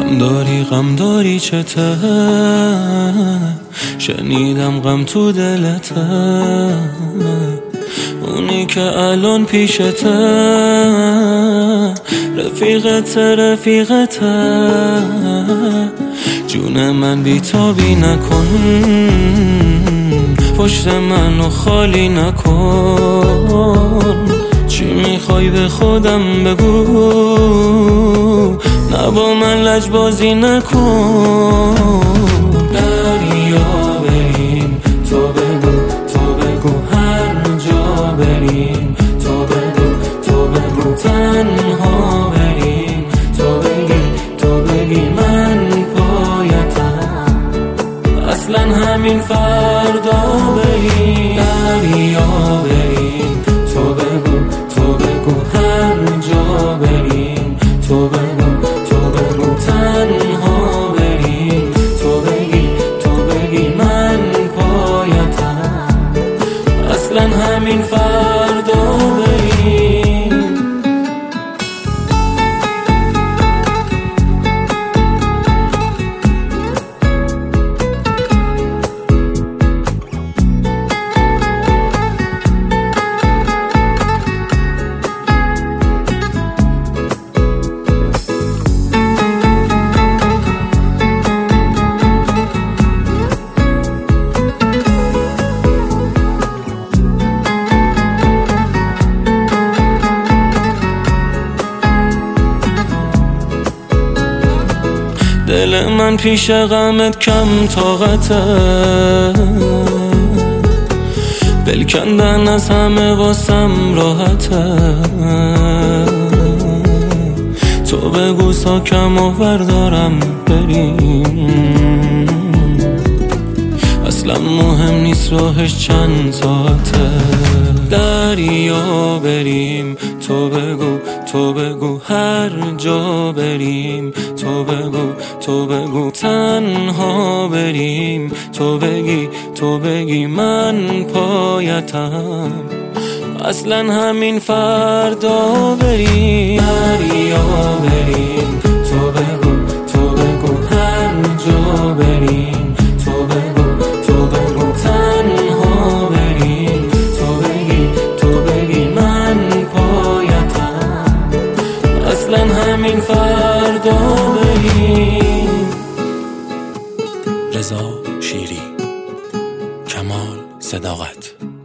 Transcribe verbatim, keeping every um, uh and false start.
غم داری غم داری چته، شنیدم غم تو دلته، اونی که الان پیشته رفیقت رفیقت جون من بیتابی نکن، پشت منو خالی نکن، چی میخوای به خودم بگو، نه با من لجبازی نکن. دریا بریم تو بگو تو بگو، هر جا بریم تو بگو تو بگو، تنها بریم تو بگی تو بگی من پایتم، اصلا همین فردا بریم. دریا بریم تو بگو تو بگو، هر جا بریم تو بگو تو بگو، تنها بریم تو بگی تو بگی من پایتم، اصلا همین فردا بریم. دل من پیش غمت کم طاقته، بل کندن از همه واسم راحته، تو بگو ساکم و بردارم بریم، اصلا مهم نیست راهش چند ساعته. دریا بریم تو بگو تو بگو، هر جا بریم تو بگو تو بگو، تنها بریم تو بگی تو بگی من پایتم، اصلا همین فردا بریم. دریا بریم تو بگو تو بگو، هر جا بریم تو بگو تو بگو، تنها بریم تو بگی تو بگی من پایتم، اصلا همین فردا بریم. رضا شیری، کمال صداقت.